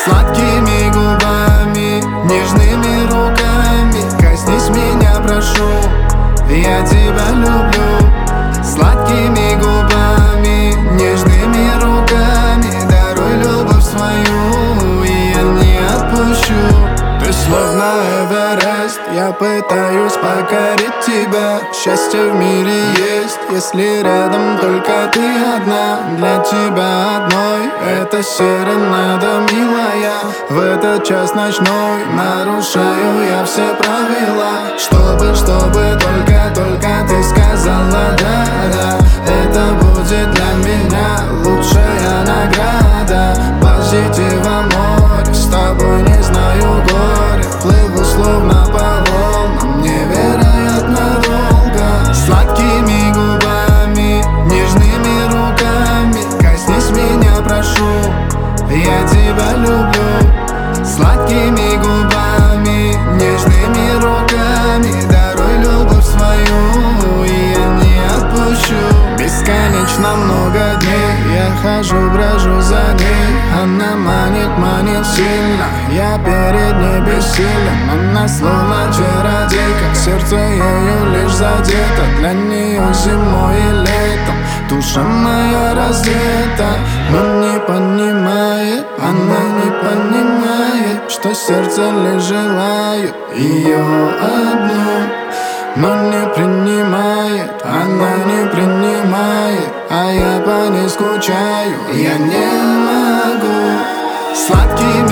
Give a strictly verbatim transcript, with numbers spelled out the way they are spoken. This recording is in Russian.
Сладкими губами, нежными руками коснись меня, прошу, я тебя люблю. Сладкими губами, нежными руками даруй любовь свою, и я не отпущу. Ты словно Эверест, я пытаюсь покорить тебя. Счастье в мире есть, если рядом только ты одна. Для тебя одной это серенада, милая. В этот час ночной нарушаю я все правила, чтобы, чтобы только, только ты сказала да, да. Это будет для меня лучшая награда. Позитива море, с тобой не знаю горе. Плыву словно по волнам, невероятно долго. Сладкими губами, нежными руками коснись меня, прошу, я тебя люблю. Сладкими губами, нежными руками даруй любовь свою, и я не отпущу. Бесконечно много дней я хожу, брожу за ней. Она манит, манит сильно, я перед ней бессилен. Она словно чародейка, сердце ею лишь задето. Для нее зимой и летом душа моя раздета. Но не понимает, она не понимает, что сердце лишь желает ее одну. Но не принимает, она не принимает, а я по ней скучаю, я не могу. Сладкими